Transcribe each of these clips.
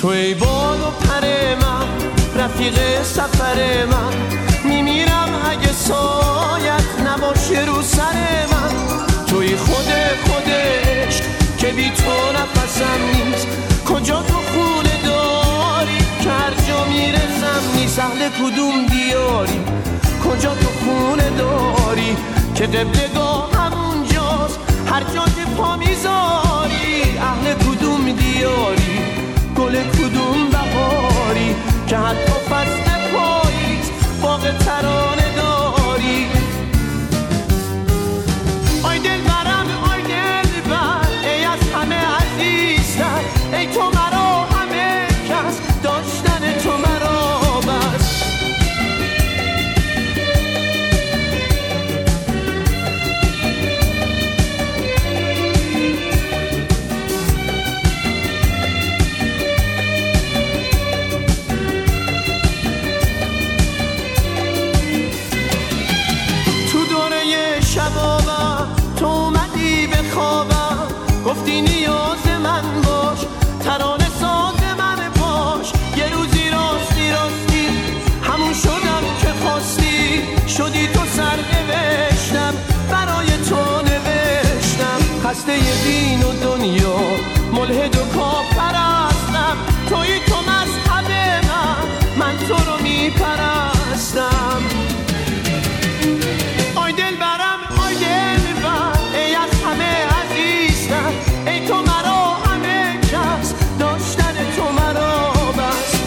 تو ای باد و پر من، رفیق سفر من، میمیرم اگه سایت نباشه رو سر من. توی خودش که بی تو نفسم نیست، کجا تو خونه داری که هر جا میرسم نیست. اهل کدوم دیاری، کجا تو خونه داری که قبلگاه همونجاست هر جا که پا میذاری. اهل کدوم دیاری، گل کدوم بهاری که حتی فصل پاییز باغ ترانه داری. آی دل برم، آی دل بر، ای از همه عزیزتر، ای تو مرا همه کس، داشتن تو مرا بس. شبابم تو اومدی به خوابم، گفتی نیاز من باش، ترانه ساز من باش. یه روزی راستی همون شدم که خواستی، شدی تو سرنوشتم، برای تو نوشتم. خسته دین و دنیا، ملحد و کافرستم، توی تو مذهب من تو رو میپرستم. آی دل برم، آی دل بر، ای از همه عزیزتر، ای تو مرا همه کس، داشتن تو مرا بس.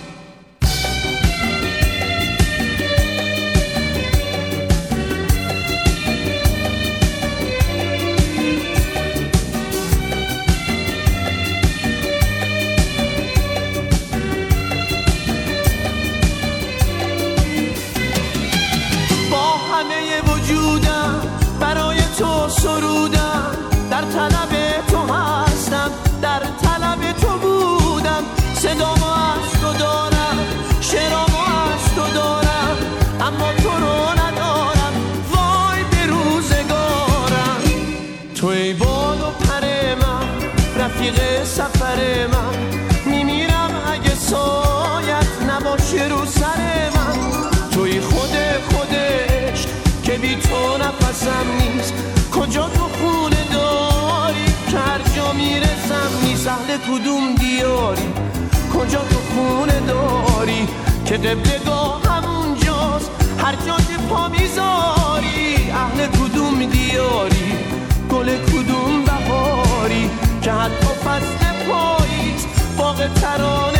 وجودم برای تو سرودم، در طلب تو هستم، در طلب تو بودم. صدامو از تو دارم، شعرامو از تو دارم، اما تو رو ندارم، وای به روزگارم. تو ای باد و پر من، رفیق سفر من، میمیرم اگه سایت نباشه رو سر من. توی خودش که بی تو نفسم نیست، کجا تو خونه داری که هر جا میرسم نیست. اهل کدوم دیاری، کجا تو خونه داری که قبلگاه همونجاست هر جا که پا میذاری. اهل کدوم دیاری، گل کدوم بهاری که حتی فصل پاییز باغ ترانه